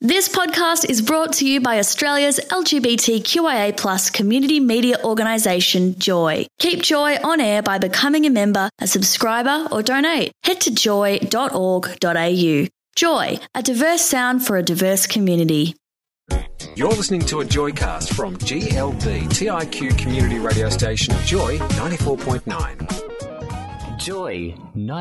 This podcast is brought to you by Australia's LGBTQIA+ community media organisation, Joy. Keep Joy on air by becoming a member, a subscriber or donate. Head to joy.org.au. Joy, a diverse sound for a diverse community. You're listening to a Joycast from GLB TIQ community radio station Joy 94.9. Joy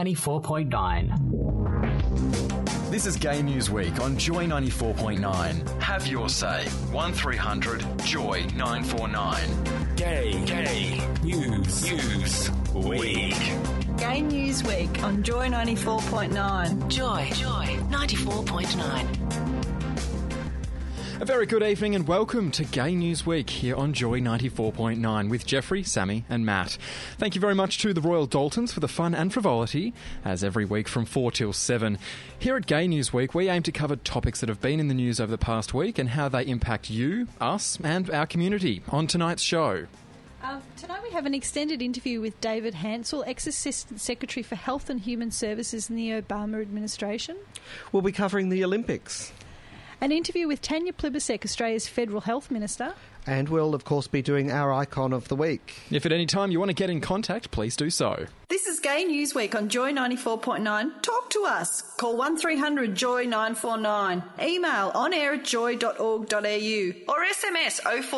94.9. This is Gay News Week on Joy 94.9. Have your say. 1300 Joy 949. Gay News Week. Gay News Week on Joy 94.9. Joy 94.9. A very good evening and welcome to Gay News Week here on Joy 94.9 with Jeffrey, Sammy and Matt. Thank you very much to the Royal Daltons for the fun and frivolity, as every week from 4 till 7. Here at Gay News Week, we aim to cover topics that have been in the news over the past week and how they impact you, us and our community. On tonight's show... Tonight we have an extended interview with David Hansel, ex-Assistant Secretary for Health and Human Services in the Obama administration. We'll be covering the Olympics. An interview with Tanya Plibersek, Australia's Federal Health Minister. And we'll, of course, be doing our Icon of the Week. If at any time you want to get in contact, please do so. This is Gay News Week on Joy 94.9. Talk to us. Call 1300 Joy 949. Email onair@joy.org.au or SMS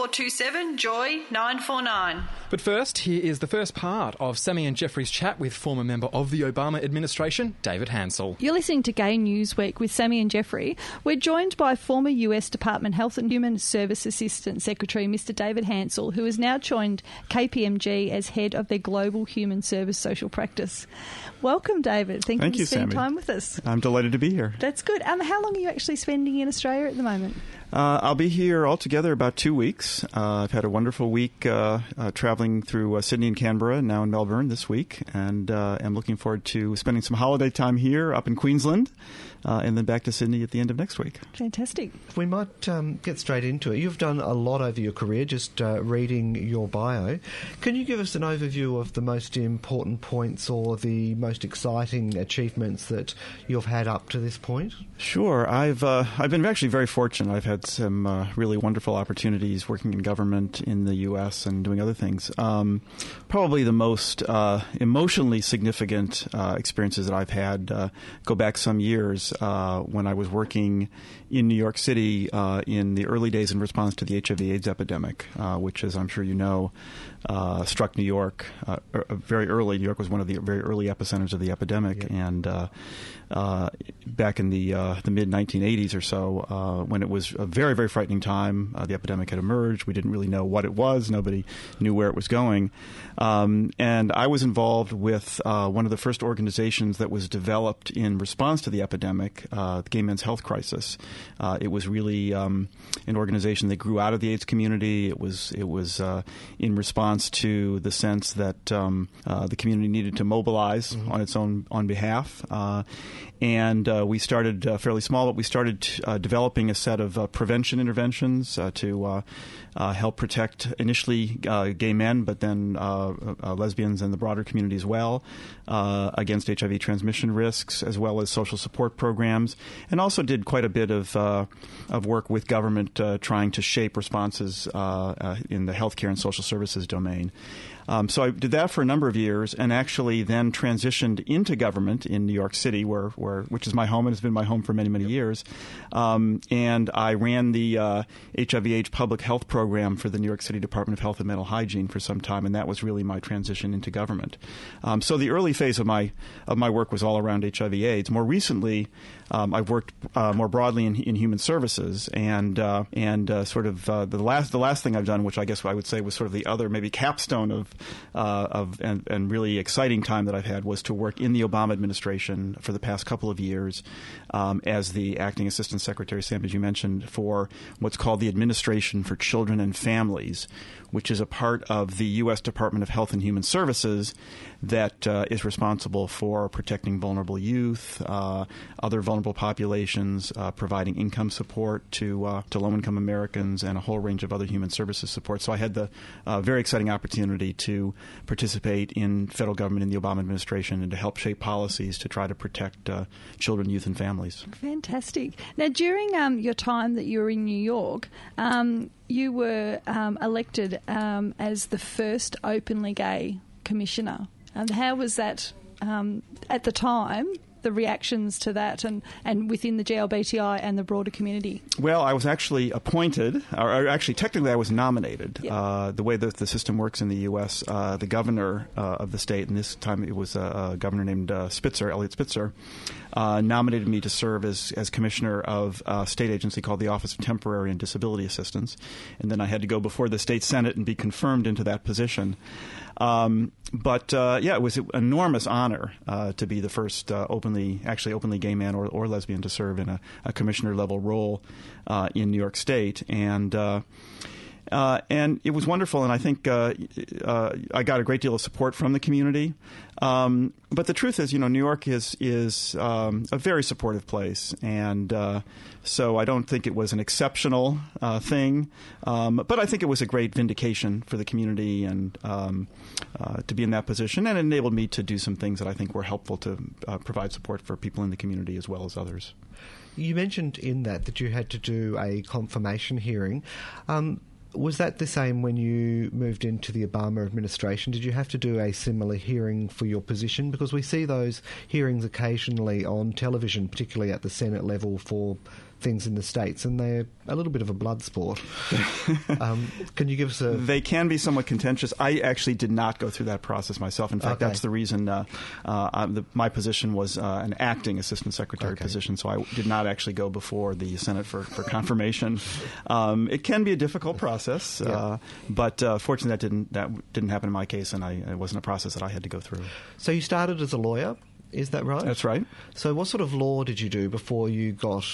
0427 Joy 949. But first, here is the first part of Sammy and Jeffrey's chat with former member of the Obama administration, David Hansel. You're listening to Gay News Week with Sammy and Jeffrey. We're joined by former US Department Health and Human Service Assistant Secretary Mr. David Hansel, who has now joined KPMG as head of their Global Human Service Social Practice. Welcome, David. Thank you for spending time with us. I'm delighted to be here. That's good. How long are you actually spending in Australia at the moment? I'll be here altogether about 2 weeks. I've had a wonderful week traveling through Sydney and Canberra, now in Melbourne this week, and I'm looking forward to spending some holiday time here up in Queensland, and then back to Sydney at the end of next week. Fantastic. We might get straight into it. You've done a lot over your career, just reading your bio. Can you give us an overview of the most important points or the most exciting achievements that you've had up to this point? Sure. I've been actually very fortunate. I've had some really wonderful opportunities working in government in the U.S. and doing other things. Probably the most emotionally significant experiences that I've had go back some years when I was working in New York City in the early days in response to the HIV/AIDS epidemic, which, as I'm sure you know, struck New York very early. New York was one of the very early epicenters of the epidemic, and back in the mid-1980s or so, when it was a very, very frightening time, the epidemic had emerged. We didn't really know what it was. Nobody knew where it was going. And I was involved with one of the first organizations that was developed in response to the epidemic, the Gay Men's Health Crisis. It was really an organization that grew out of the AIDS community. It was in response to the sense that the community needed to mobilize on its own behalf. And we started fairly small, but we started developing a set of prevention interventions to help protect initially gay men, but then lesbians and the broader community as well, against HIV transmission risks, as well as social support programs, and also did quite a bit of work with government trying to shape responses in the healthcare and social services domain. So I did that for a number of years, and actually then transitioned into government in New York City, which is my home and has been my home for many, many years. And I ran the HIV/AIDS public health program for the New York City Department of Health and Mental Hygiene for some time, and that was really my transition into government. So the early phase of my work was all around HIV/AIDS. More recently, I've worked more broadly in human services, and sort of the last thing I've done, which I guess I would say was sort of the other maybe capstone of really exciting time that I've had, was to work in the Obama administration for the past couple of years as the acting assistant secretary, Sam, as you mentioned, for what's called the Administration for Children and Families, which is a part of the U.S. Department of Health and Human Services that is responsible for protecting vulnerable youth, other vulnerable populations, providing income support to low-income Americans, and a whole range of other human services support. So I had the very exciting opportunity to participate in federal government in the Obama administration and to help shape policies to try to protect children, youth, and families. Fantastic. Now, during your time that you were in New York, you were elected as the first openly gay commissioner. How was that at the time? The reactions to that and within the GLBTI and the broader community? Well, I was actually appointed, or actually technically I was nominated. Yep. The way that the system works in the U.S., the governor of the state, and this time it was a governor named Elliot Spitzer, nominated me to serve as commissioner of a state agency called the Office of Temporary and Disability Assistance. And then I had to go before the state Senate and be confirmed into that position. But it was an enormous honor to be the first openly gay man or lesbian to serve in a commissioner-level role in New York State. And it was wonderful, and I think I got a great deal of support from the community. But the truth is, New York is a very supportive place, and so I don't think it was an exceptional thing. But I think it was a great vindication for the community and to be in that position, and it enabled me to do some things that I think were helpful to provide support for people in the community as well as others. You mentioned in that you had to do a confirmation hearing. Was that the same when you moved into the Obama administration? Did you have to do a similar hearing for your position? Because we see those hearings occasionally on television, particularly at the Senate level for things in the States, and they're a little bit of a blood sport. Can you give us a... They can be somewhat contentious. I actually did not go through that process myself. In fact, that's the reason my position was an acting assistant secretary position, so I did not actually go before the Senate for confirmation. It can be a difficult process, but fortunately that didn't happen in my case, and it wasn't a process that I had to go through. So you started as a lawyer? Is that right? That's right. So what sort of law did you do before you got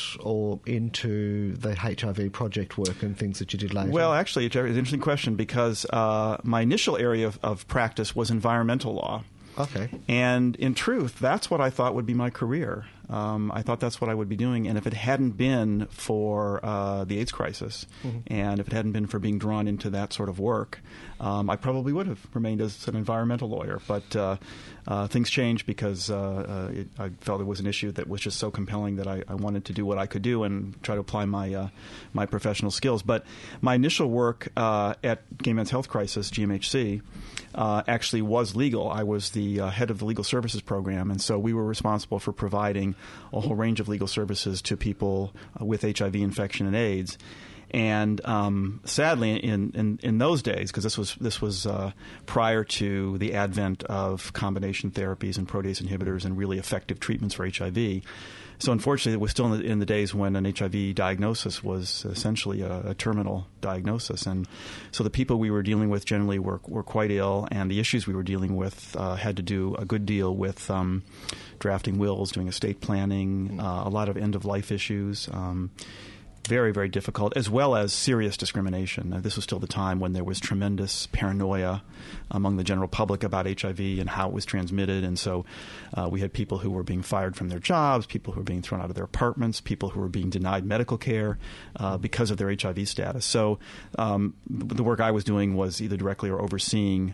into the HIV project work and things that you did later? Well, actually, it's an interesting question because my initial area of practice was environmental law. Okay. And in truth, that's what I thought would be my career. I thought that's what I would be doing. And if it hadn't been for the AIDS crisis, and if it hadn't been for being drawn into that sort of work, I probably would have remained as an environmental lawyer. But things changed because I felt it was an issue that was just so compelling that I wanted to do what I could do and try to apply my professional skills. But my initial work at Gay Men's Health Crisis, GMHC, actually was legal. I was the head of the legal services program, and so we were responsible for providing a whole range of legal services to people with HIV infection and AIDS. And sadly, in those days, because this was prior to the advent of combination therapies and protease inhibitors and really effective treatments for HIV. So unfortunately, it was still in the days when an HIV diagnosis was essentially a terminal diagnosis. And so the people we were dealing with generally were quite ill, and the issues we were dealing with had to do a good deal with drafting wills, doing estate planning, a lot of end-of-life issues. Very, very difficult, as well as serious discrimination. This was still the time when there was tremendous paranoia among the general public about HIV and how it was transmitted. And so we had people who were being fired from their jobs, people who were being thrown out of their apartments, people who were being denied medical care because of their HIV status. So the work I was doing was either directly or overseeing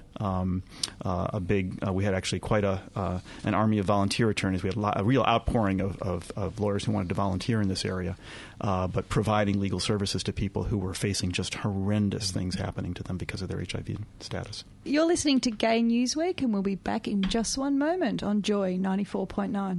we had actually quite an army of volunteer attorneys. We had a real outpouring of lawyers who wanted to volunteer in this area, but providing legal services to people who were facing just horrendous things happening to them because of their HIV status. You're listening to Gay Newsweek, and we'll be back in just one moment on Joy 94.9.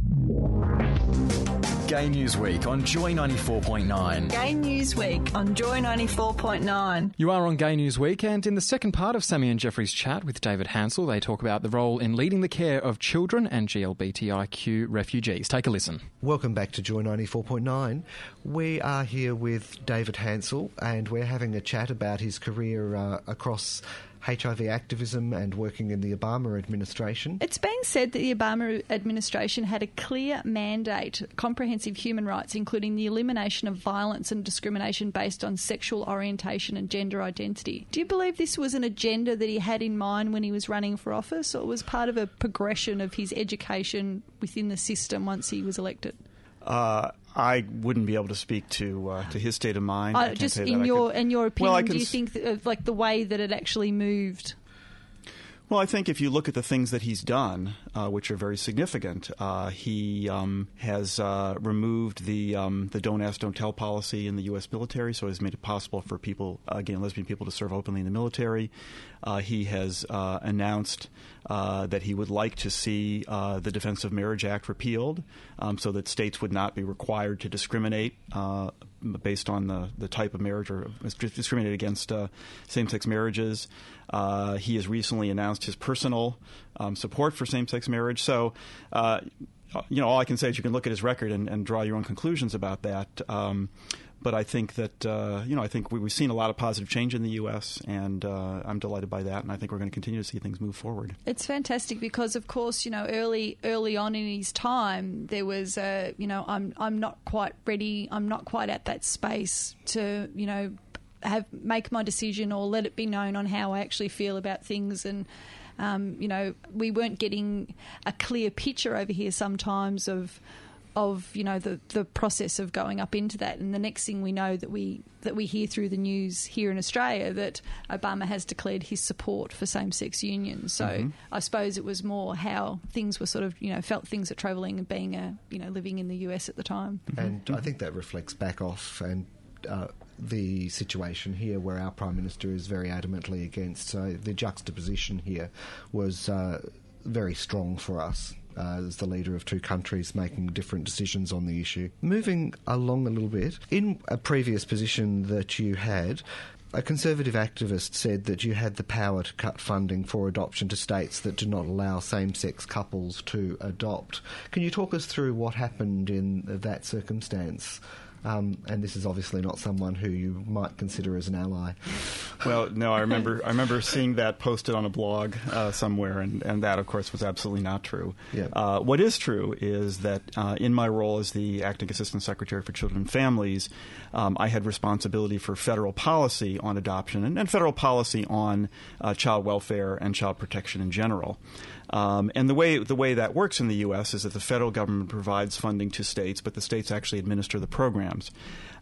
Gay Newsweek on Joy 94.9. Gay Newsweek on Joy 94.9. You are on Gay Newsweek, and in the second part of Sammy and Jeffrey's chat with David Hansel, they talk about the role in leading the care of children and GLBTIQ refugees. Take a listen. Welcome back to Joy 94.9. We are here with David Hansel, and we're having a chat about his career across HIV activism and working in the Obama administration. It's been said that the Obama administration had a clear mandate, comprehensive human rights, including the elimination of violence and discrimination based on sexual orientation and gender identity. Do you believe this was an agenda that he had in mind when he was running for office, or was part of a progression of his education within the system once he was elected? I wouldn't be able to speak to his state of mind. Just in your opinion, do you think that, like the way that it actually moved? Well, I think if you look at the things that he's done, which are very significant, he has removed the don't ask, don't tell policy in the U.S. military, so has made it possible for people, gay and lesbian people, to serve openly in the military. He has announced that he would like to see the Defense of Marriage Act repealed, so that states would not be required to discriminate based on the type of marriage or discriminate against same-sex marriages. He has recently announced his personal support for same-sex marriage. So, all I can say is you can look at his record and draw your own conclusions about that. But I think that, I think we've seen a lot of positive change in the U.S., and I'm delighted by that, and I think we're going to continue to see things move forward. It's fantastic because, of course, early on in his time, there was, I'm not quite ready, I'm not quite at that space to, make my decision or let it be known on how I actually feel about things, and we weren't getting a clear picture over here sometimes of the process of going up into that. And the next thing we know that we hear through the news here in Australia that Obama has declared his support for same-sex unions. So I suppose it was more how things were sort of, felt things are travelling and being living in the US at the time. And I think that reflects back off and the situation here where our Prime Minister is very adamantly against. So the juxtaposition here was very strong for us. As the leader of two countries making different decisions on the issue. Moving along a little bit, in a previous position that you had, a Conservative activist said that you had the power to cut funding for adoption to states that do not allow same-sex couples to adopt. Can you talk us through what happened in that circumstance? And this is obviously not someone who you might consider as an ally. Well, no, I remember seeing that posted on a blog somewhere, and that, of course, was absolutely not true. Yeah. What is true is that in my role as the Acting Assistant Secretary for Children and Families, I had responsibility for federal policy on adoption and federal policy on child welfare and child protection in general. And the way that works in the U.S. is that the federal government provides funding to states, but the states actually administer the programs.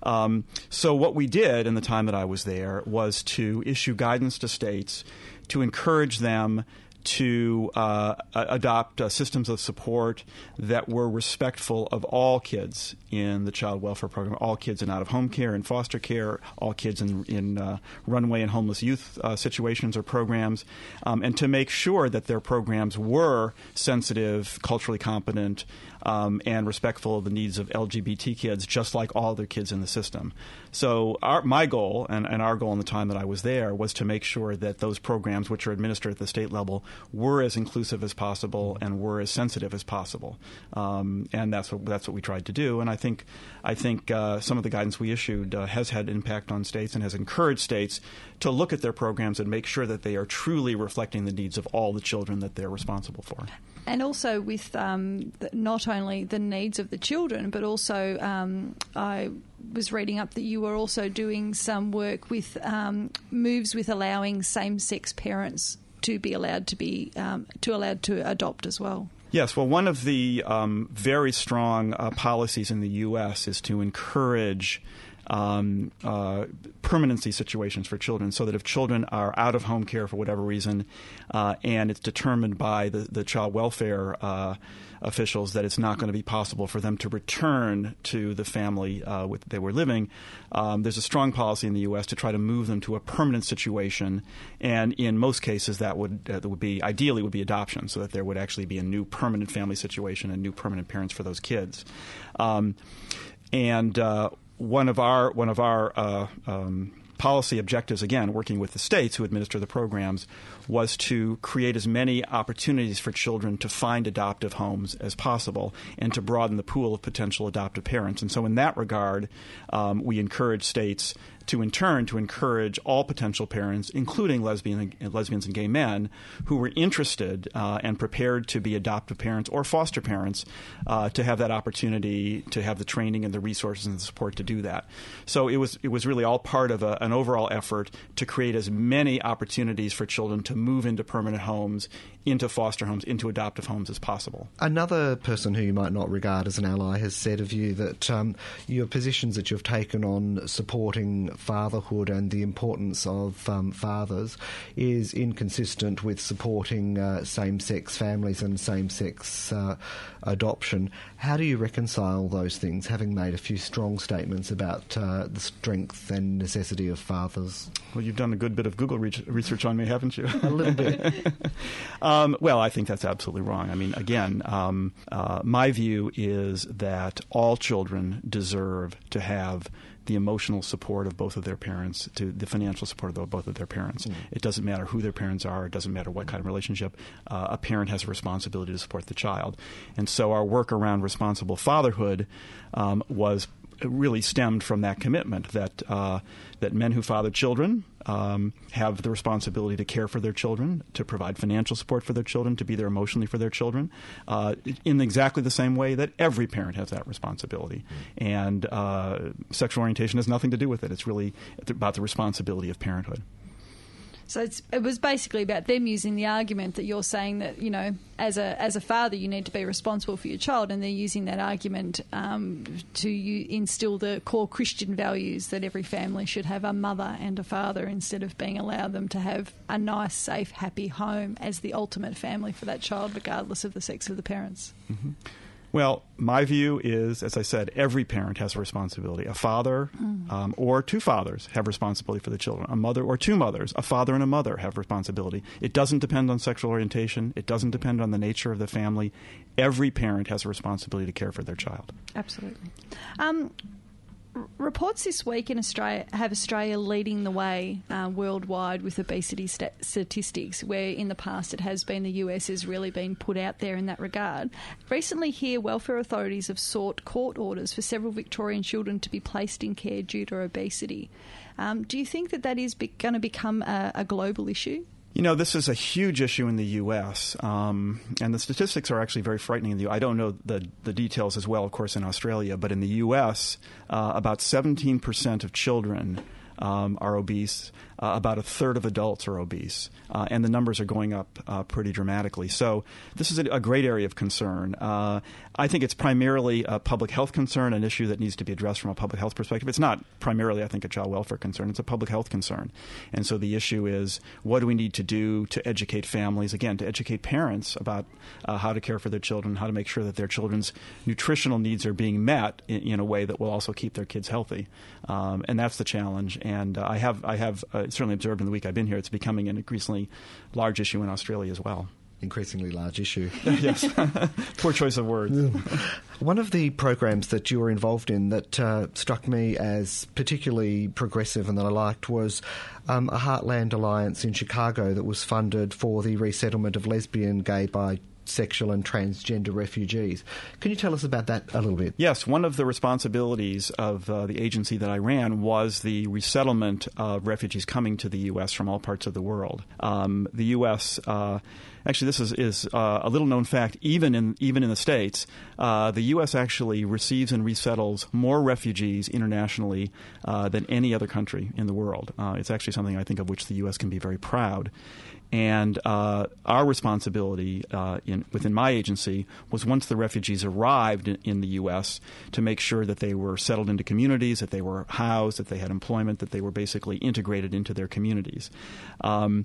So what we did in the time that I was there was to issue guidance to states to encourage them to adopt systems of support that were respectful of all kids in the child welfare program, all kids in out-of-home care and foster care, all kids in runaway and homeless youth situations or programs, and to make sure that their programs were sensitive, culturally competent, and respectful of the needs of LGBT kids, just like all other kids in the system. So my goal and our goal in the time that I was there was to make sure that those programs, which are administered at the state level, were as inclusive as possible and were as sensitive as possible. And that's what we tried to do. And I think some of the guidance we issued has had impact on states and has encouraged states to look at their programs and make sure that they are truly reflecting the needs of all the children that they're responsible for. And also with not only the needs of the children, but also I was reading up that you were also doing some work with moves with allowing same-sex parents to be allowed to adopt as well. Yes, well, one of the very strong policies in the U.S. is to encourage permanency situations for children, so that if children are out of home care for whatever reason, and it's determined by the child welfare officials that it's not going to be possible for them to return to the family they were living, there's a strong policy in the U.S. to try to move them to a permanent situation, and in most cases that would be adoption, so that there would actually be a new permanent family situation and new permanent parents for those kids. One of our policy objectives, again, working with the states who administer the programs, was to create as many opportunities for children to find adoptive homes as possible and to broaden the pool of potential adoptive parents. And so in that regard, we encourage states to, in turn, to encourage all potential parents, including lesbians and gay men, who were interested and prepared to be adoptive parents or foster parents, to have that opportunity, to have the training and the resources and the support to do that. So it was really all part of an overall effort to create as many opportunities for children to move into permanent homes into foster homes, into adoptive homes as possible. Another person who you might not regard as an ally has said of you that your positions that you've taken on supporting fatherhood and the importance of fathers is inconsistent with supporting same-sex families and same-sex adoption. How do you reconcile those things, having made a few strong statements about the strength and necessity of fathers? Well, you've done a good bit of Google research on me, haven't you? A little bit. Well, I think that's absolutely wrong. I mean, again, my view is that all children deserve to have the emotional support of both of their parents, to the financial support of both of their parents. It doesn't matter who their parents are. It doesn't matter what kind of relationship. A parent has a responsibility to support the child. And so our work around responsible fatherhood was really stemmed from that commitment that that men who father children have the responsibility to care for their children, to provide financial support for their children, to be there emotionally for their children, in exactly the same way that every parent has that responsibility. And sexual orientation has nothing to do with it. It's really about the responsibility of parenthood. So it was basically about them using the argument that you're saying that, you know, as a father, you need to be responsible for your child, and they're using that argument to instill the core Christian values that every family should have a mother and a father, instead of being allowed them to have a nice, safe, happy home as the ultimate family for that child, regardless of the sex of the parents. Mm-hmm. Well, my view is, as I said, every parent has a responsibility. A father or two fathers have responsibility for the children. A mother or two mothers, a father and a mother have responsibility. It doesn't depend on sexual orientation. It doesn't depend on the nature of the family. Every parent has a responsibility to care for their child. Absolutely. Reports this week in Australia have Australia leading the way worldwide with obesity statistics, where in the past it has been the US has really been put out there in that regard. Recently here, welfare authorities have sought court orders for several Victorian children to be placed in care due to obesity. Do you think that is going to become a global issue? You know, this is a huge issue in the U.S., and the statistics are actually very frightening. I don't know the details as well, of course, in Australia, but in the U.S., about 17% of children are obese. About a third of adults are obese, and the numbers are going up pretty dramatically. So this is a great area of concern. I think it's primarily a public health concern, an issue that needs to be addressed from a public health perspective. It's not primarily, I think, a child welfare concern. It's a public health concern. And so the issue is, what do we need to do to educate families, again, to educate parents about how to care for their children, how to make sure that their children's nutritional needs are being met in a way that will also keep their kids healthy. And that's the challenge. And I have certainly observed in the week I've been here, it's becoming an increasingly large issue in Australia as well. Increasingly large issue. Yes. Poor choice of words. One of the programs that you were involved in that struck me as particularly progressive and that I liked was a Heartland Alliance in Chicago that was funded for the resettlement of lesbian, gay, bisexual and transgender refugees. Can you tell us about that a little bit? Yes, one of the responsibilities of the agency that I ran was the resettlement of refugees coming to the U.S. from all parts of the world. The U.S. Actually, this is a little-known fact. Even in the States, the U.S. actually receives and resettles more refugees internationally than any other country in the world. It's actually something I think of which the U.S. can be very proud. And our responsibility within my agency was, once the refugees arrived in the U.S., to make sure that they were settled into communities, that they were housed, that they had employment, that they were basically integrated into their communities. And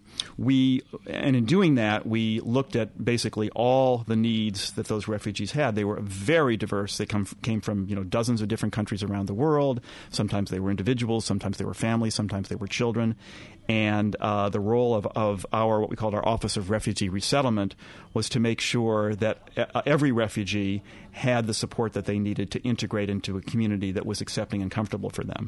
in doing that, we looked at basically all the needs that those refugees had. They were very diverse. They came from dozens of different countries around the world. Sometimes they were individuals, sometimes they were families, sometimes they were children. And the role of what we called our Office of Refugee Resettlement was to make sure that every refugee had the support that they needed to integrate into a community that was accepting and comfortable for them.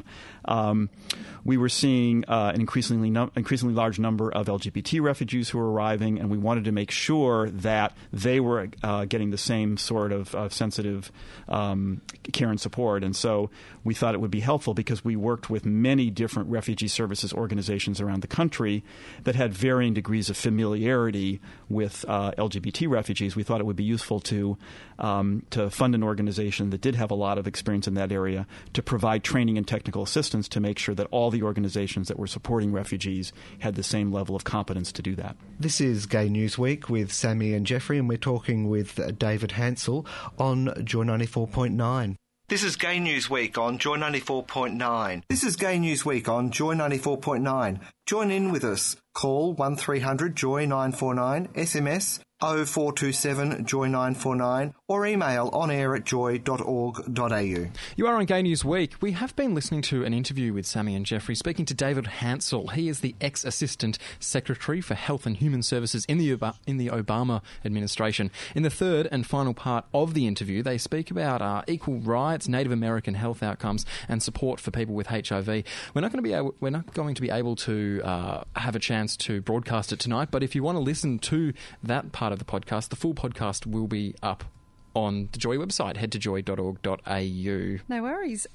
We were seeing an increasingly large number of LGBT refugees who were arriving, and we wanted to make sure that they were getting the same sort of sensitive care and support. And so we thought it would be helpful, because we worked with many different refugee services organizations around the country that had varying degrees of familiarity with LGBT refugees. We thought it would be useful to fund an organization that did have a lot of experience in that area, to provide training and technical assistance to make sure that all the organizations that were supporting refugees had the same level of competence to do that. This is Gay News Newsweek with Sammy and Jeffrey, and we're talking with David Hansel on Joy 94.9. This is Gay News Week on Joy 94.9. This is Gay News Week on Joy 94.9. Join in with us. Call 1300 Joy 949, SMS 0427 Joy 949, or email onair@joy.org.au. You are on Gay News Week. We have been listening to an interview with Sammy and Jeffrey speaking to David Hansel. He is the ex-Assistant Secretary for Health and Human Services in the Obama administration. In the third and final part of the interview, they speak about equal rights, Native American health outcomes, and support for people with HIV. We're not going to be able to have a chance to broadcast it tonight, but if you want to listen to that part of the podcast, the full podcast will be up on the Joy website. Head to joy.org.au. No worries.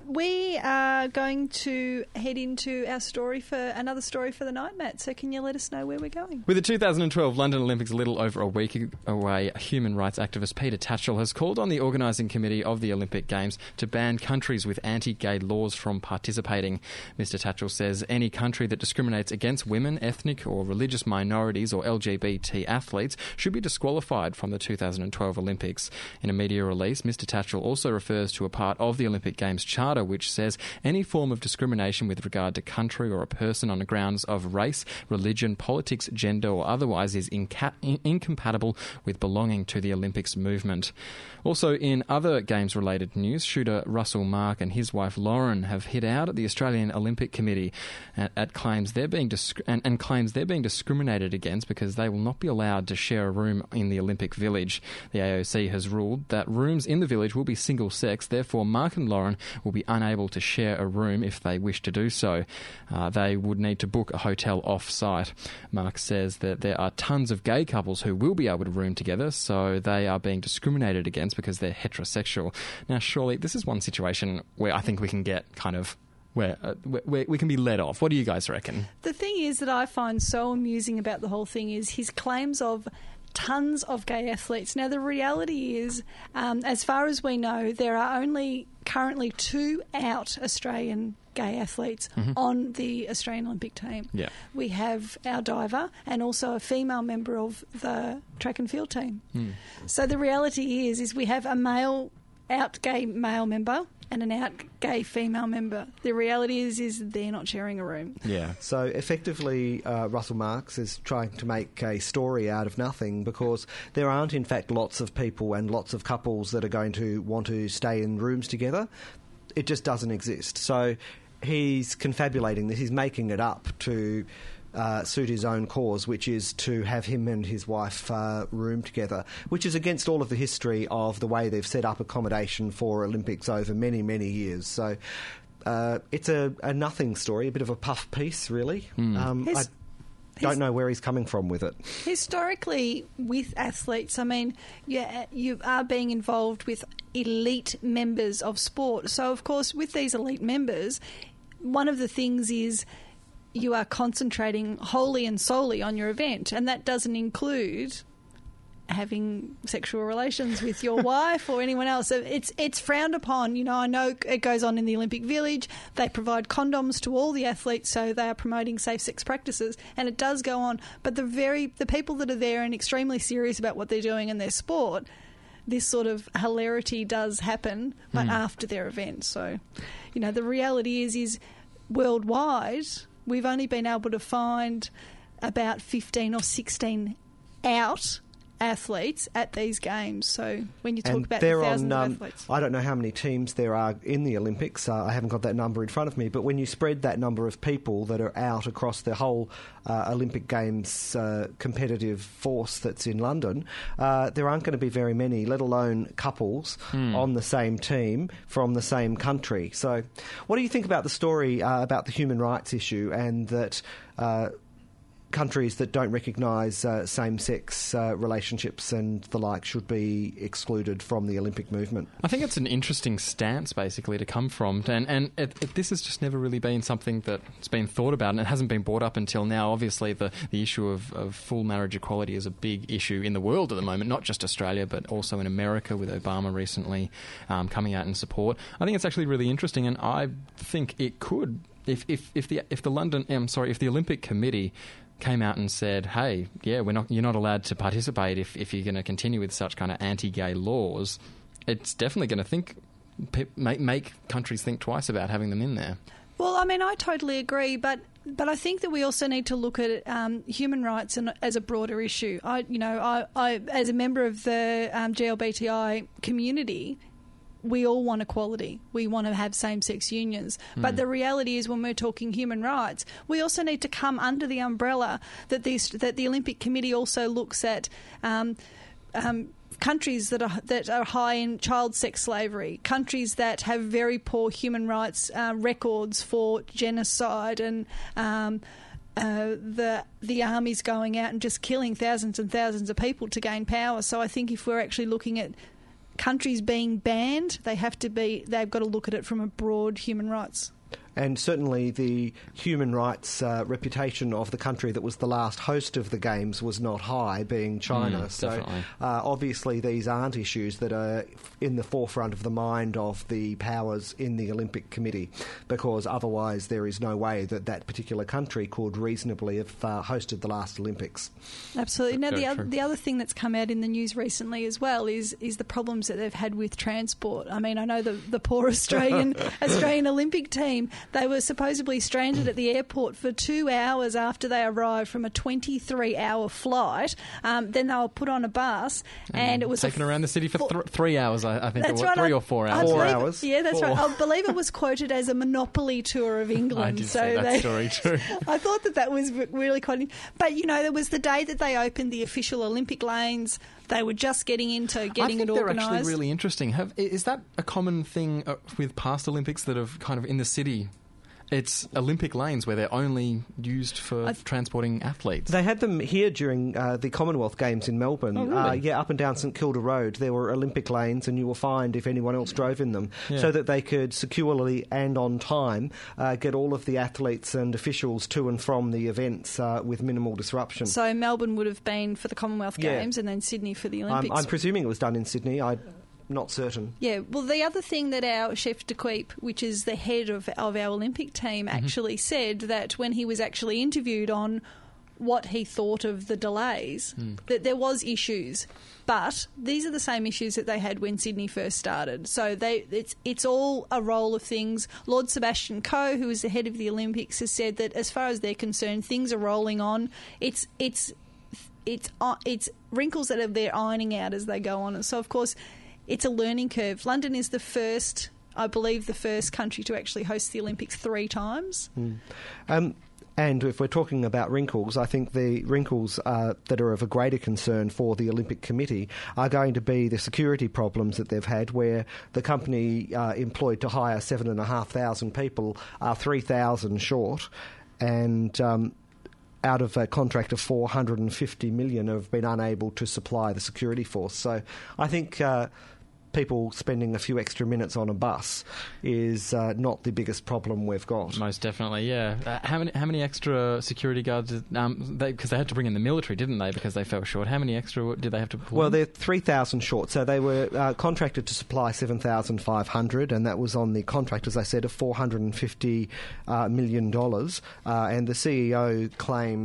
We are going to head into another story for the night, Matt. So can you let us know where we're going? With the 2012 London Olympics a little over a week away, human rights activist Peter Tatchell has called on the organising committee of the Olympic Games to ban countries with anti-gay laws from participating. Mr. Tatchell says any country that discriminates against women, ethnic or religious minorities or LGBT athletes should be disqualified from the 2012 Olympics. In a media release, Mr. Tatchell also refers to a part of the Olympic Games Charter which says any form of discrimination with regard to country or a person on the grounds of race, religion, politics, gender or otherwise is incompatible with belonging to the Olympics movement. Also, in other Games-related news, shooter Russell Mark and his wife Lauren have hit out at the Australian Olympic Committee at claims they're being discriminated against because they will not be allowed to share a room in the Olympic Village. The AOC has ruled that rooms in the village will be single-sex, therefore Mark and Lauren will be unable to share a room if they wish to do so. They would need to book a hotel off-site. Mark says that there are tons of gay couples who will be able to room together, so they are being discriminated against because they're heterosexual. Now, surely this is one situation where I think we can get kind of where we can be let off. What do you guys reckon? The thing is that I find so amusing about the whole thing is his claims of tons of gay athletes. Now, the reality is, as far as we know, there are only currently 2 out Australian gay athletes on the Australian Olympic team. Yeah. We have our diver and also a female member of the track and field team. So the reality is we have a out gay male member and an out gay female member. The reality is they're not sharing a room. Yeah. So effectively, Russell Marks is trying to make a story out of nothing because there aren't, in fact, lots of people and lots of couples that are going to want to stay in rooms together. It just doesn't exist. So he's confabulating this. He's making it up to suit his own cause, which is to have him and his wife room together, which is against all of the history of the way they've set up accommodation for Olympics over many, many years. So it's a nothing story, a bit of a puff piece, really. I don't know where he's coming from with it. Historically, with athletes, I mean, you are being involved with elite members of sport. So, of course, with these elite members, one of the things is you are concentrating wholly and solely on your event, and that doesn't include having sexual relations with your wife or anyone else. It's frowned upon. You know, I know it goes on in the Olympic Village. They provide condoms to all the athletes, so they are promoting safe sex practices, and it does go on. But the people that are there and extremely serious about what they're doing in their sport, this sort of hilarity does happen, but after their event. So, you know, the reality is worldwide, we've only been able to find about 15 or 16 out athletes at these games. So when you talk about the thousands of athletes, I don't know how many teams there are in the Olympics. I haven't got that number in front of me. But when you spread that number of people that are out across the whole Olympic Games competitive force that's in London, there aren't going to be very many, let alone couples on the same team from the same country. So what do you think about the story about the human rights issue and that countries that don't recognise same-sex relationships and the like should be excluded from the Olympic movement? I think it's an interesting stance, basically, to come from. And this has just never really been something that's been thought about, and it hasn't been brought up until now. Obviously, the issue of full marriage equality is a big issue in the world at the moment, not just Australia, but also in America, with Obama recently coming out in support. I think it's actually really interesting, and I think it could, if the Olympic Committee came out and said, hey, yeah, you're not allowed to participate if you're going to continue with such kind of anti-gay laws, it's definitely going to make countries think twice about having them in there. Well, I mean, I totally agree, but I think that we also need to look at human rights as a broader issue. I, as a member of the GLBTI community, we all want equality. We want to have same-sex unions. But the reality is, when we're talking human rights, we also need to come under the umbrella that the Olympic Committee also looks at countries that are high in child sex slavery, countries that have very poor human rights records for genocide, and the armies going out and just killing thousands and thousands of people to gain power. So I think if we're actually looking at countries being banned, they've got to look at it from a broad human rights. And certainly the human rights reputation of the country that was the last host of the Games was not high, being China. So obviously these aren't issues that are in the forefront of the mind of the powers in the Olympic Committee, because otherwise there is no way that particular country could reasonably have hosted the last Olympics. Absolutely. Now, the other thing that's come out in the news recently as well is the problems that they've had with transport. I mean, I know the poor Australian Olympic team, they were supposedly stranded at the airport for 2 hours after they arrived from a 23-hour flight. Then they were put on a bus, and it was taken around the city for 3 hours. I think that's it was 3 or 4 hours. 4 hours. Yeah, that's right. I believe it was quoted as a Monopoly tour of England. I did see that story too. I thought that was really quite. But there was the day that they opened the official Olympic lanes. They were just getting into getting it organised. They're actually really interesting. Is that a common thing with past Olympics that have kind of in the city? It's Olympic lanes where they're only used for transporting athletes. They had them here during the Commonwealth Games in Melbourne. Oh, really? Up and down St Kilda Road, there were Olympic lanes, and you will find if anyone else drove in them, so that they could securely and on time get all of the athletes and officials to and from the events with minimal disruption. So Melbourne would have been for the Commonwealth Games, and then Sydney for the Olympics. I'm presuming it was done in Sydney. I'm not certain. Yeah, well, the other thing that our chef de Kuip, which is the head of our Olympic team, actually said that when he was actually interviewed on what he thought of the delays, that there was issues, but these are the same issues that they had when Sydney first started. So it's all a roll of things. Lord Sebastian Coe, who is the head of the Olympics, has said that as far as they're concerned, things are rolling on. It's wrinkles that they're ironing out as they go on. And so, of course, it's a learning curve. London is the first country to actually host the Olympics 3 times. And if we're talking about wrinkles, I think the wrinkles that are of a greater concern for the Olympic Committee are going to be the security problems that they've had, where the company employed to hire 7,500 people are 3,000 short, and out of a contract of $450 million have been unable to supply the security force. So I think people spending a few extra minutes on a bus is not the biggest problem we've got. Most definitely, yeah. How many extra security guards? Because they had to bring in the military, didn't they? Because they fell short. How many extra did they have to pull? Well, they're 3,000 short. So they were contracted to supply 7,500, and that was on the contract, as I said, of $450 million. And the CEO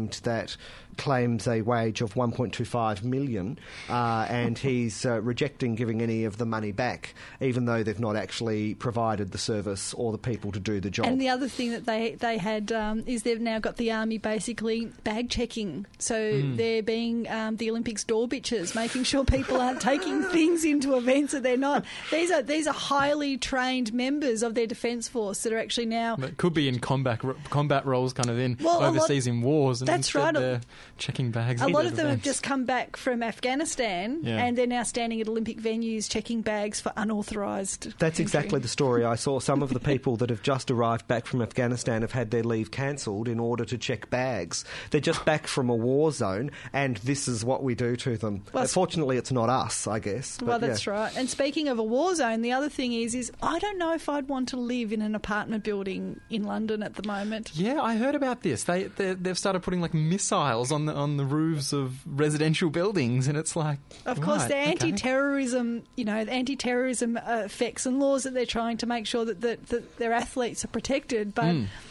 claims a wage of $1.25 million, and he's rejecting giving any of the money back, even though they've not actually provided the service or the people to do the job. And the other thing that they had is they've now got the army basically bag checking. So they're being the Olympics door bitches, making sure people aren't taking things into events that they're not. These are highly trained members of their defence force that are actually now... That could be in combat roles, kind of in overseas in wars. And that's right. They're checking bags. A lot of them have just come back from Afghanistan, and they're now standing at Olympic venues checking bags for unauthorised. That's exactly the story. I saw some of the people that have just arrived back from Afghanistan have had their leave cancelled in order to check bags. They're just back from a war zone, and this is what we do to them. Well, fortunately, it's not us, I guess. Well, that's right. And speaking of a war zone, the other thing is I don't know if I'd want to live in an apartment building in London at the moment. Yeah, I heard about this. They've started putting like missiles on the roofs of residential buildings, and it's like, of course, the anti-terrorism, anti-terrorism effects and laws that they're trying to make sure that their athletes are protected, but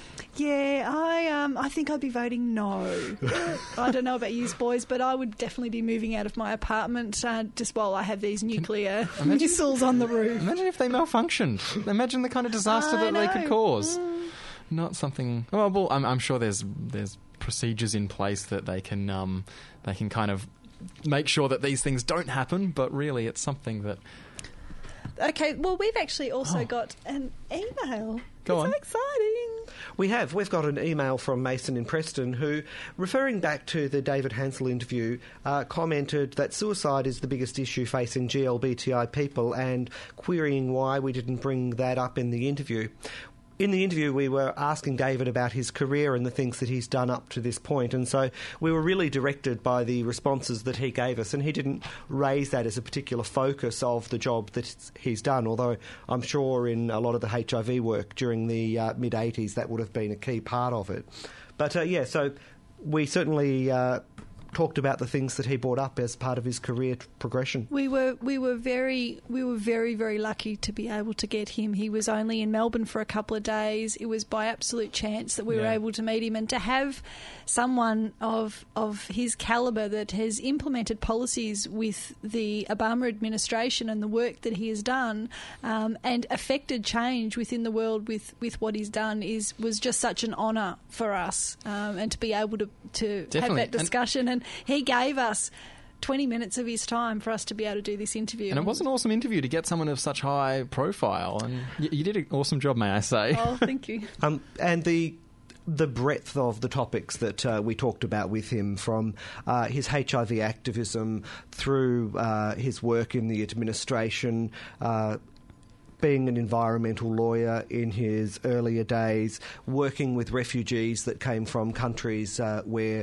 Yeah, I think I'd be voting no. I don't know about you boys, but I would definitely be moving out of my apartment just while I have these nuclear missiles on the roof. Imagine if they malfunctioned. Imagine the kind of disaster that they could cause. Not something... Well, I'm sure there's procedures in place that they can kind of make sure that these things don't happen, but really it's something that... Okay, well, we've actually also got an email. Go on. So exciting. We've got an email from Mason in Preston who, referring back to the David Hansel interview, commented that suicide is the biggest issue facing GLBTI people and querying why we didn't bring that up in the interview. In the interview, we were asking David about his career and the things that he's done up to this point, and so we were really directed by the responses that he gave us, and he didn't raise that as a particular focus of the job that he's done, although I'm sure in a lot of the HIV work during the mid-'80s that would have been a key part of it. But, so we certainly... talked about the things that he brought up as part of his career progression. We were very, very lucky to be able to get him. He was only in Melbourne for a couple of days. It was by absolute chance that we were able to meet him, and to have someone of his calibre that has implemented policies with the Obama administration and the work that he has done and affected change within the world with what he's done was just such an honour for us, and to be able to have that discussion. And he gave us 20 minutes of his time for us to be able to do this interview. And it was an awesome interview to get someone of such high profile. And you did an awesome job, may I say. Oh, thank you. And the breadth of the topics that we talked about with him, from his HIV activism through his work in the administration, being an environmental lawyer in his earlier days, working with refugees that came from countries where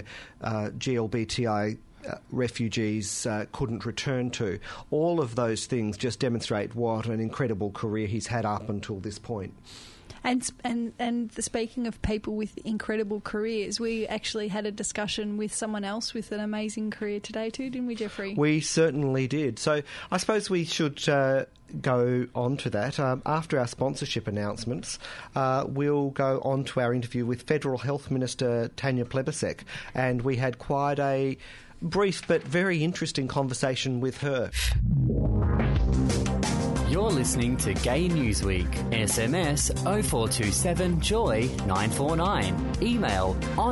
GLBTI refugees couldn't return to. All of those things just demonstrate what an incredible career he's had up until this point. And speaking of people with incredible careers, we actually had a discussion with someone else with an amazing career today too, didn't we, Jeffrey? We certainly did. So I suppose we should go on to that. After our sponsorship announcements, we'll go on to our interview with Federal Health Minister Tanya Plibersek, and we had quite a brief but very interesting conversation with her. You're listening to Gay Newsweek. SMS 0427 Joy 949. Email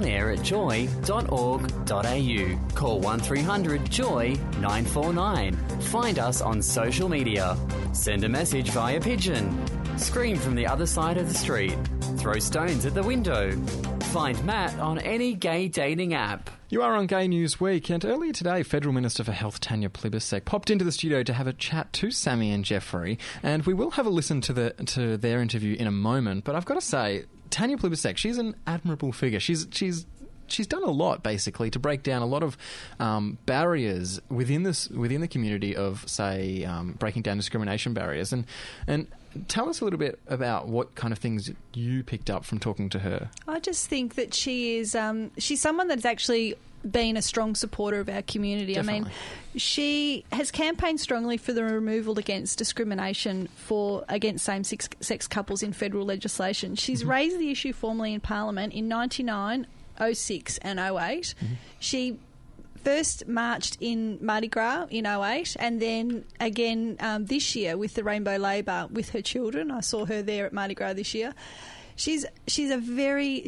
onair@joy.org.au. Call 1300 Joy 949. Find us on social media. Send a message via pigeon. Scream from the other side of the street. Throw stones at the window. Find Matt on any gay dating app. You are on Gay News Week, and earlier today, Federal Minister for Health Tanya Plibersek popped into the studio to have a chat to Sammy and Jeffrey, and we will have a listen to their interview in a moment. But I've got to say, Tanya Plibersek, she's an admirable figure. She's done a lot, basically, to break down a lot of barriers within the community of, say, breaking down discrimination barriers. And tell us a little bit about what kind of things you picked up from talking to her. I just think that she is she's someone that's actually been a strong supporter of our community. Definitely. I mean, she has campaigned strongly for the removal against discrimination against same-sex couples in federal legislation. She's raised the issue formally in Parliament in 99, 06 and 08. Mm-hmm. She first marched in Mardi Gras in 08, and then again this year with the Rainbow Labour with her children. I saw her there at Mardi Gras this year. She's a very...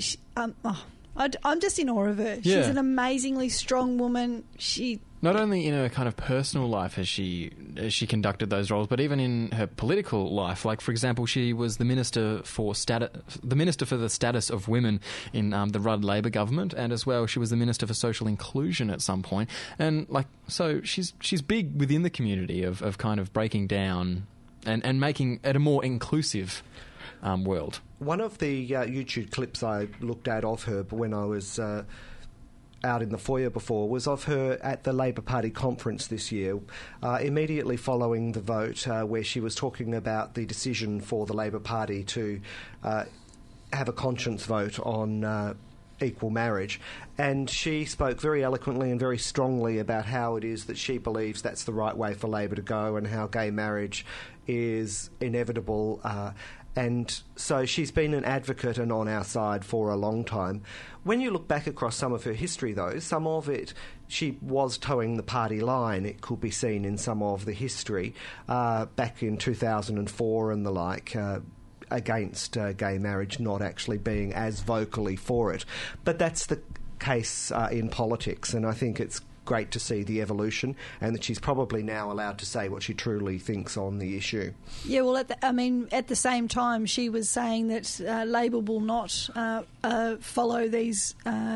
I'm just in awe of her. Yeah. She's an amazingly strong woman. She... Not only in her kind of personal life has she conducted those roles, but even in her political life. Like, for example, she was the Minister for the Status of Women in the Rudd Labor government, and as well she was the Minister for Social Inclusion at some point. And so she's big within the community of kind of breaking down and making it a more inclusive world. One of the YouTube clips I looked at of her when I was out in the foyer before was of her at the Labor Party conference this year, immediately following the vote, where she was talking about the decision for the Labor Party to have a conscience vote on equal marriage. And she spoke very eloquently and very strongly about how it is that she believes that's the right way for Labor to go, and how gay marriage is inevitable, And so she's been an advocate and on our side for a long time. When you look back across some of her history, though, some of it, she was towing the party line. It could be seen in some of the history back in 2004 and the like, against gay marriage, not actually being as vocally for it. But that's the case in politics, and I think it's great to see the evolution and that she's probably now allowed to say what she truly thinks on the issue. Yeah, well, at the same time, she was saying that Labor will not follow these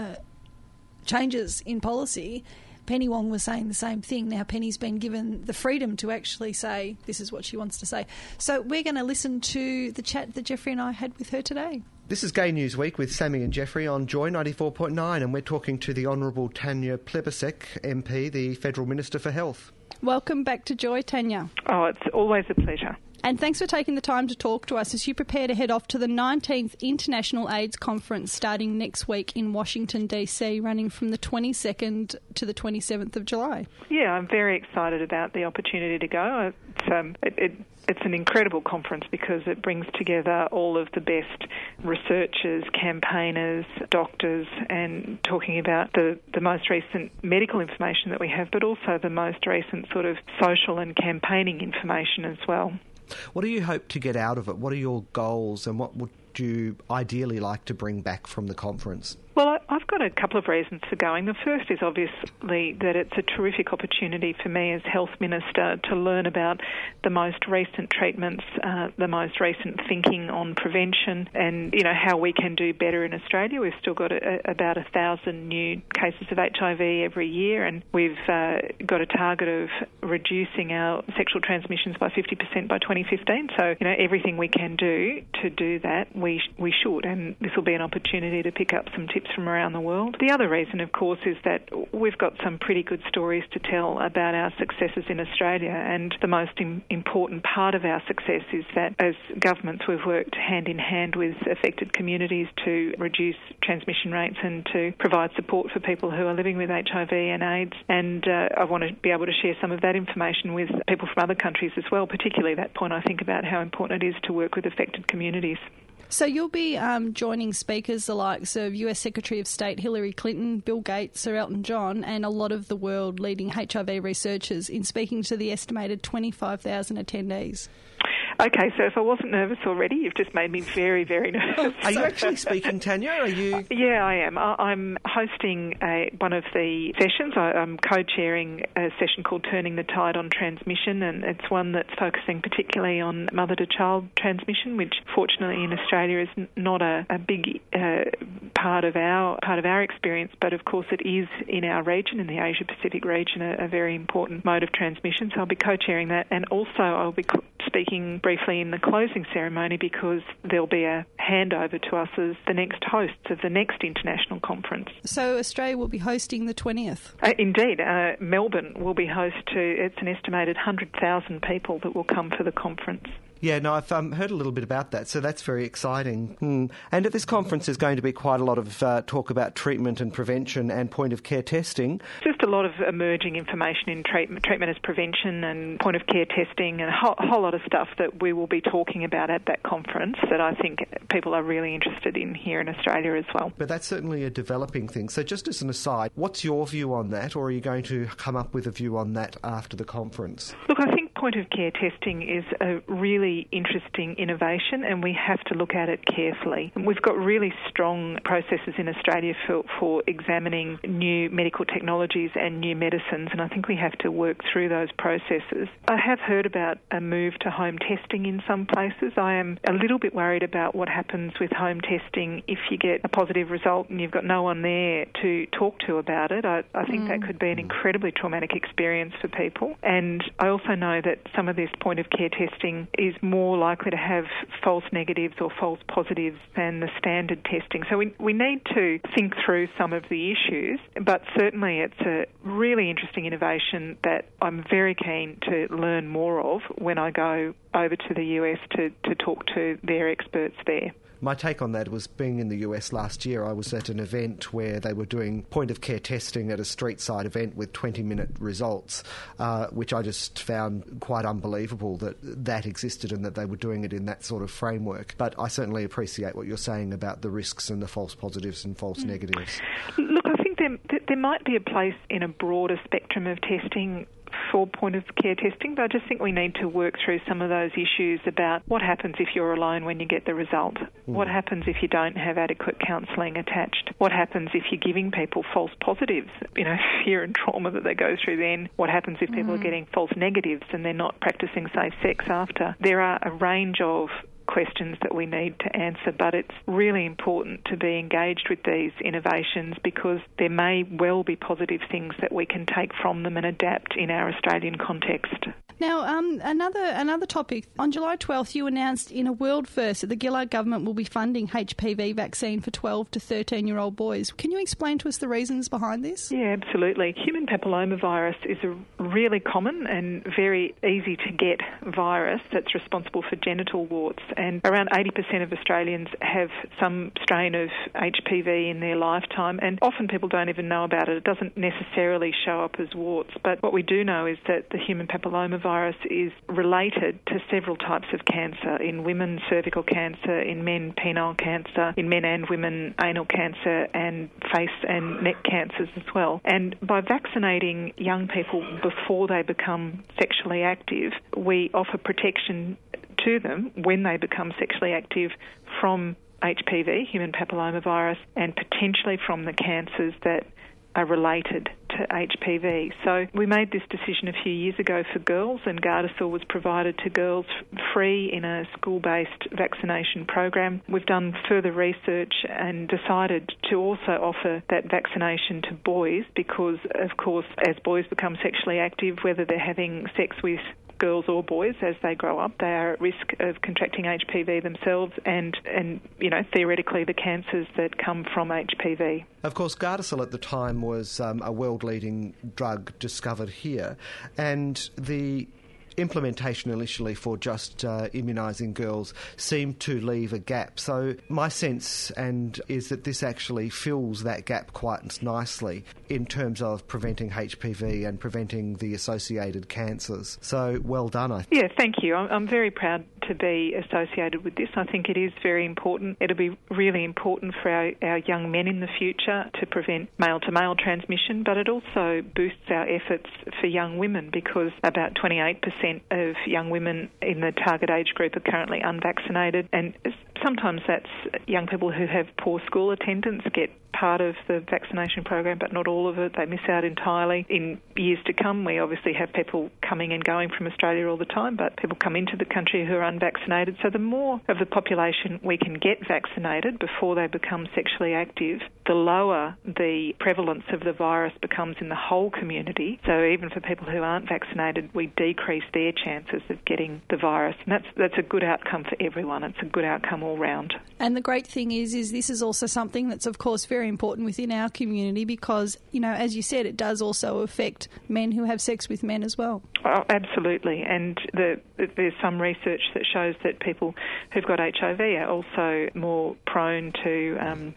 changes in policy. Penny Wong was saying the same thing. Now Penny's been given the freedom to actually say this is what she wants to say. So we're going to listen to the chat that Jeffrey and I had with her today. This is Gay News Week with Sammy and Jeffrey on Joy 94.9, and we're talking to the Honourable Tanya Plibersek, MP, the Federal Minister for Health. Welcome back to Joy, Tanya. Oh, it's always a pleasure. And thanks for taking the time to talk to us as you prepare to head off to the 19th International AIDS Conference starting next week in Washington, D.C., running from the 22nd to the 27th of July. Yeah, I'm very excited about the opportunity to go. It's an incredible conference because it brings together all of the best researchers, campaigners, doctors, and talking about the most recent medical information that we have, but also the most recent sort of social and campaigning information as well. What do you hope to get out of it? What are your goals, and what would you ideally like to bring back from the conference? Well, I've got a couple of reasons for going. The first is obviously that it's a terrific opportunity for me as Health Minister to learn about the most recent treatments, the most recent thinking on prevention, and, you know, how we can do better in Australia. We've still got about 1,000 new cases of HIV every year, and we've got a target of reducing our sexual transmissions by 50% by 2015. So, you know, everything we can do to do that, we should, and this will be an opportunity to pick up some tips from around the world. The other reason, of course, is that we've got some pretty good stories to tell about our successes in Australia, and the most important part of our success is that as governments we've worked hand in hand with affected communities to reduce transmission rates and to provide support for people who are living with HIV and AIDS, and I want to be able to share some of that information with people from other countries as well, particularly that point I think about how important it is to work with affected communities. So you'll be joining speakers the likes of US Secretary of State Hillary Clinton, Bill Gates, Sir Elton John, and a lot of the world leading HIV researchers in speaking to the estimated 25,000 attendees. Okay, so if I wasn't nervous already, you've just made me very, very nervous. Are you actually speaking, Tanya? Are you? Yeah, I am. I'm hosting one of the sessions. I'm co-chairing a session called Turning the Tide on Transmission, and it's one that's focusing particularly on mother-to-child transmission, which fortunately in Australia is not a big part of our experience, but of course it is in our region, in the Asia-Pacific region, a very important mode of transmission. So I'll be co-chairing that, and also I'll be speaking briefly in the closing ceremony because there'll be a handover to us as the next hosts of the next international conference. So Australia will be hosting the 20th? Indeed. Melbourne will be host to, it's an estimated 100,000 people that will come for the conference. Yeah, no, I've heard a little bit about that, so that's very exciting. And at this conference there's going to be quite a lot of talk about treatment and prevention and point-of-care testing. Just a lot of emerging information in treatment as prevention and point-of-care testing and a whole lot of stuff that we will be talking about at that conference that I think people are really interested in here in Australia as well. But that's certainly a developing thing. So just as an aside, what's your view on that, or are you going to come up with a view on that after the conference? Look, I think point-of-care testing is a really interesting innovation and we have to look at it carefully. We've got really strong processes in Australia for examining new medical technologies and new medicines, and I think we have to work through those processes. I have heard about a move to home testing in some places. I am a little bit worried about what happens with home testing if you get a positive result and you've got no one there to talk to about it. I think that could be an incredibly traumatic experience for people, and I also know that some of this point-of-care testing is more likely to have false negatives or false positives than the standard testing. So we need to think through some of the issues, but certainly it's a really interesting innovation that I'm very keen to learn more of when I go over to the US to talk to their experts there. My take on that was, being in the US last year, I was at an event where they were doing point-of-care testing at a street-side event with 20-minute results, which I just found quite unbelievable that existed and that they were doing it in that sort of framework. But I certainly appreciate what you're saying about the risks and the false positives and false negatives. Look, I think there might be a place in a broader spectrum of testing for point-of-care testing, but I just think we need to work through some of those issues about what happens if you're alone when you get the result, what happens if you don't have adequate counselling attached, what happens if you're giving people false positives, fear and trauma that they go through then, what happens if people are getting false negatives and they're not practising safe sex after. There are a range of questions that we need to answer, but it's really important to be engaged with these innovations because there may well be positive things that we can take from them and adapt in our Australian context. Now, another topic. On July 12th, you announced in a world first that the Gillard government will be funding HPV vaccine for 12 to 13-year-old boys. Can you explain to us the reasons behind this? Yeah, absolutely. Human papillomavirus is a really common and very easy to get virus that's responsible for genital warts, and around 80% of Australians have some strain of HPV in their lifetime, and often people don't even know about it. It doesn't necessarily show up as warts, but what we do know is that the human papillomavirus is related to several types of cancer. In women, cervical cancer; in men, penile cancer; in men and women, anal cancer, and face and neck cancers as well. And by vaccinating young people before they become sexually active, we offer protection to them when they become sexually active from HPV, human papillomavirus, and potentially from the cancers that are related to HPV. So we made this decision a few years ago for girls, and Gardasil was provided to girls free in a school-based vaccination program. We've done further research and decided to also offer that vaccination to boys because, of course, as boys become sexually active, whether they're having sex with girls or boys as they grow up, they are at risk of contracting HPV themselves and theoretically the cancers that come from HPV. Of course, Gardasil at the time was a world-leading drug discovered here, and the implementation initially for just immunising girls seemed to leave a gap. So my sense is that this actually fills that gap quite nicely in terms of preventing HPV and preventing the associated cancers. So well done, I think. Yeah, thank you. I'm very proud to be associated with this. I think it is very important. It'll be really important for our young men in the future to prevent male-to-male transmission, but it also boosts our efforts for young women because about 28% of young women in the target age group are currently unvaccinated, and sometimes that's young people who have poor school attendance get part of the vaccination program, but not all of it. They miss out entirely. In years to come, we obviously have people coming and going from Australia all the time, but people come into the country who are unvaccinated. So the more of the population we can get vaccinated before they become sexually active, the lower the prevalence of the virus becomes in the whole community. So even for people who aren't vaccinated, we decrease their chances of getting the virus. And that's a good outcome for everyone. It's a good outcome all round. And the great thing is this is also something that's, of course, very important within our community because, as you said, it does also affect men who have sex with men as well. Oh, absolutely. And there's some research that shows that people who've got HIV are also more prone to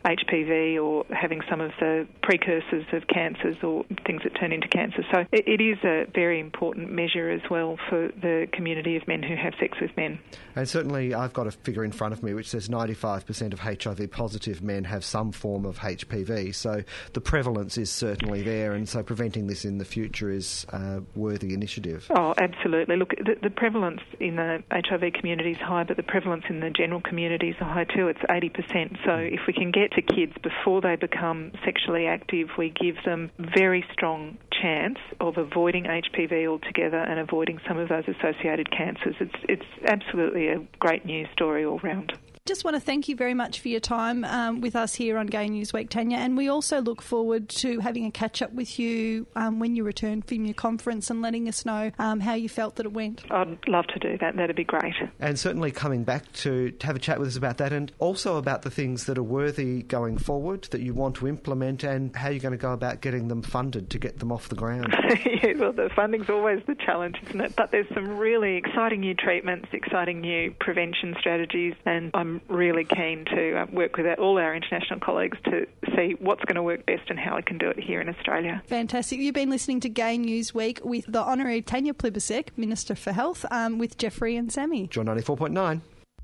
HPV or having some of the precursors of cancers or things that turn into cancer. So it is a very important measure as well for the community of men who have sex with men. And certainly I've got a figure in front of me which says 95% of HIV positive men have some form of HPV. So the prevalence is certainly there, and so preventing this in the future is a worthy initiative. Oh, absolutely. Look, the prevalence in the HIV community is high, but the prevalence in the general community is high too. It's 80%. So if we can get to kids before they become sexually active, we give them very strong chance of avoiding HPV altogether and avoiding some of those associated cancers. It's absolutely a great news story all round. Just want to thank you very much for your time with us here on Gay News Week, Tanya, and we also look forward to having a catch-up with you when you return from your conference and letting us know how you felt that it went. I'd love to do that. That'd be great. And certainly coming back to have a chat with us about that, and also about the things that are worthy going forward that you want to implement and how you're going to go about getting them funded to get them off the ground. Yeah, well, the funding's always the challenge, isn't it? But there's some really exciting new treatments, exciting new prevention strategies, and I'm I'm really keen to work with all our international colleagues to see what's going to work best and how we can do it here in Australia. Fantastic. You've been listening to Gay News Week with the Honorary Tanya Plibersek, Minister for Health, with Jeffrey and Sammy. Joy 94.9.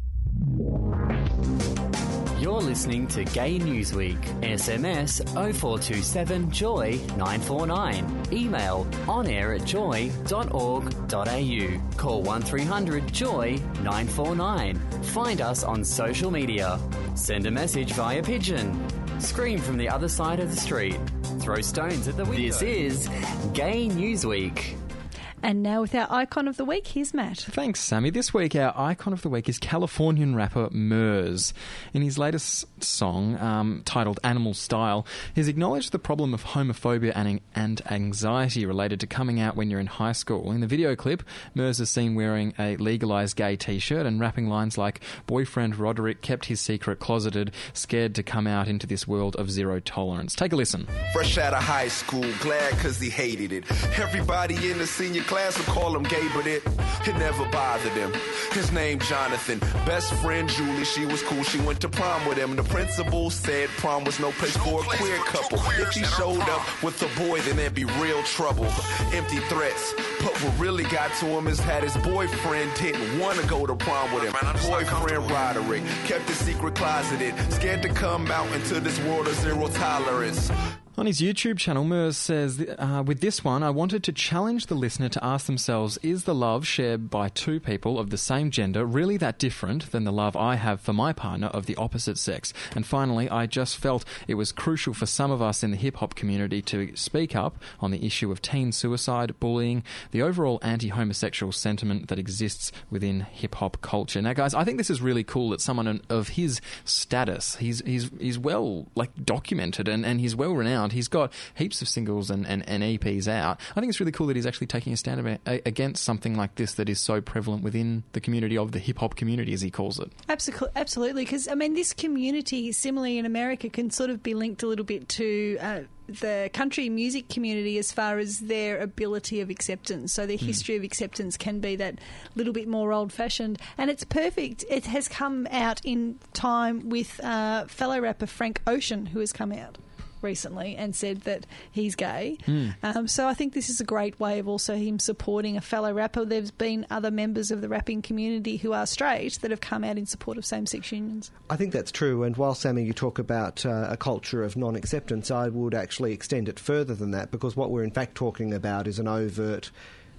You're listening to Gay Newsweek. SMS 0427 Joy 949. Email onair@joy.org.au. Call 1300 Joy 949. Find us on social media. Send a message via pigeon. Scream from the other side of the street. Throw stones at the window. This is Gay Newsweek. And now with our Icon of the Week, here's Matt. Thanks, Sammy. This week, our Icon of the Week is Californian rapper Murs. In his latest song, titled Animal Style, he's acknowledged the problem of homophobia and anxiety related to coming out when you're in high school. In the video clip, Murs is seen wearing a legalised gay t-shirt and rapping lines like, "Boyfriend Roderick kept his secret closeted, scared to come out into this world of zero tolerance." Take a listen. Fresh out of high school, glad cause he hated it. Everybody in the senior class would call him gay, but it never bothered him. His name Jonathan, best friend Julie, she was cool, she went to prom with him. The principal said prom was no place for a queer couple. If he showed up with a boy, then there'd be real trouble. Empty threats, but what really got to him is that his boyfriend didn't want to go to prom with him. Boyfriend Roderick kept his secret closeted, scared to come out into this world of zero tolerance. On his YouTube channel, Murs says, with this one, I wanted to challenge the listener to ask themselves, is the love shared by two people of the same gender really that different than the love I have for my partner of the opposite sex? And finally, I just felt it was crucial for some of us in the hip-hop community to speak up on the issue of teen suicide, bullying, the overall anti-homosexual sentiment that exists within hip-hop culture. Now, guys, I think this is really cool that someone of his status, he's well documented and he's well-renowned. He's got heaps of singles and EPs out. I think it's really cool that he's actually taking a stand against something like this that is so prevalent within the community of the hip-hop community, as he calls it. Absolutely, because, I mean, this community, similarly in America, can sort of be linked a little bit to the country music community as far as their ability of acceptance. So their history of acceptance can be that little bit more old-fashioned. And it's perfect. It has come out in time with fellow rapper Frank Ocean, who has come out recently and said that he's gay. So I think this is a great way of also him supporting a fellow rapper. There's been other members of the rapping community who are straight that have come out in support of same-sex unions. I think that's true, and while, Sammy, you talk about a culture of non-acceptance, I would actually extend it further than that, because what we're in fact talking about is an overt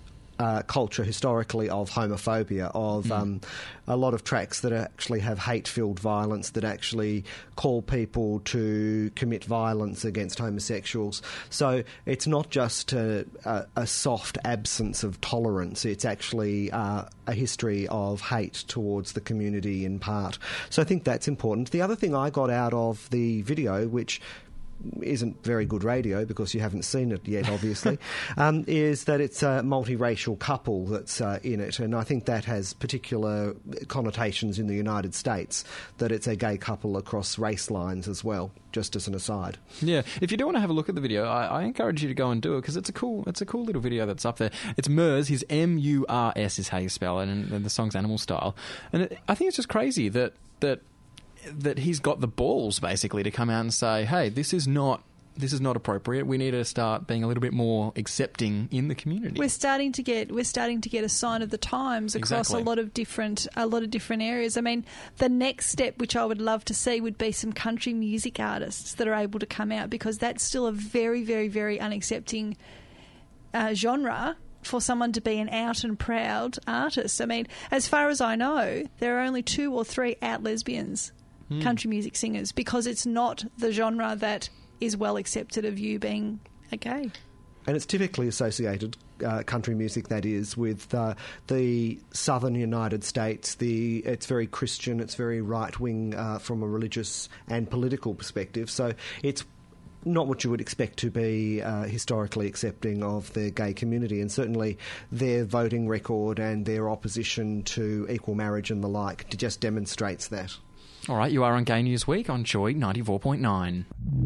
culture historically of homophobia, of a lot of tracks that actually have hate-filled violence, that actually call people to commit violence against homosexuals. So it's not just a soft absence of tolerance, it's actually a history of hate towards the community in part. So I think that's important. The other thing I got out of the video, which isn't very good radio because you haven't seen it yet, obviously, is that it's a multiracial couple that's in it, and I think that has particular connotations in the United States, that it's a gay couple across race lines as well, just as an aside. Yeah, if you do want to have a look at the video, I encourage you to go and do it, because it's a cool little video that's up there. It's Murs, his M-U-R-S is how you spell it, and the song's Animal Style. And I think it's just crazy that he's got the balls, basically, to come out and say, hey, this is not appropriate. We need to start being a little bit more accepting in the community. We're starting to get a sign of the times across a lot of different areas. I mean, the next step, which I would love to see, would be some country music artists that are able to come out, because that's still a very, very, very unaccepting genre for someone to be an out and proud artist. I mean, as far as I know, there are only 2 or 3 out lesbians country music singers, because it's not the genre that is well accepted of you being a gay. And it's typically associated, country music that is, with the southern United States. It's very Christian, it's very right-wing from a religious and political perspective. So it's not what you would expect to be historically accepting of the gay community, and certainly their voting record and their opposition to equal marriage and the like just demonstrates that. All right, you are on Gay News Week on Joy 94.9.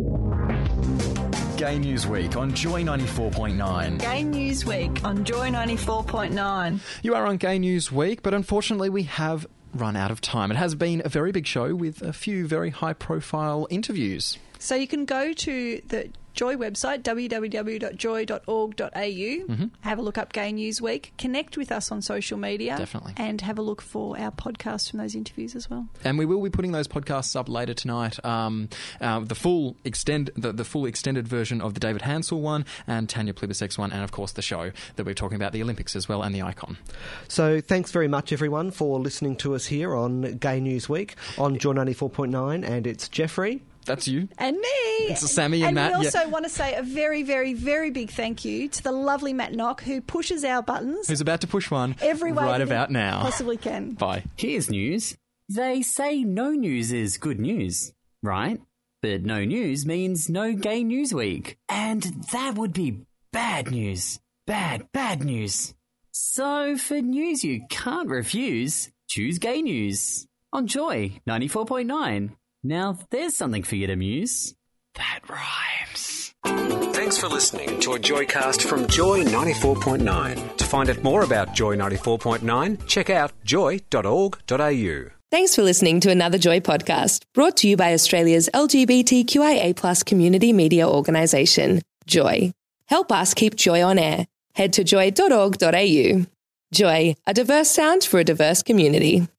Gay News Week on Joy 94.9. Gay News Week on Joy 94.9. You are on Gay News Week, but unfortunately we have run out of time. It has been a very big show with a few very high-profile interviews. So you can go to the Joy website, www.joy.org.au, have a look up Gay News Week, connect with us on social media. Definitely. And have a look for our podcast from those interviews as well. And we will be putting those podcasts up later tonight. The full extended version of the David Hansel one and Tanya Plibersek's one, and of course the show that we're talking about, the Olympics as well, and the Icon. So thanks very much, everyone, for listening to us here on Gay News Week on Joy 94.9, and it's Jeffrey. That's you. And me. It's Sammy and Matt. And we also want to say a very, very, very big thank you to the lovely Matt Knock, who pushes our buttons. Who's about to push one every way right that about now. Possibly can. Bye. Here's news. They say no news is good news, right? But no news means no Gay News Week. And that would be bad news. Bad news. So for news you can't refuse, choose Gay News on Joy 94.9. Now, there's something for you to muse. That rhymes. Thanks for listening to a Joycast from Joy 94.9. To find out more about Joy 94.9, check out joy.org.au. Thanks for listening to another Joy podcast, brought to you by Australia's LGBTQIA+ community media organisation, Joy. Help us keep Joy on air. Head to joy.org.au. Joy, a diverse sound for a diverse community.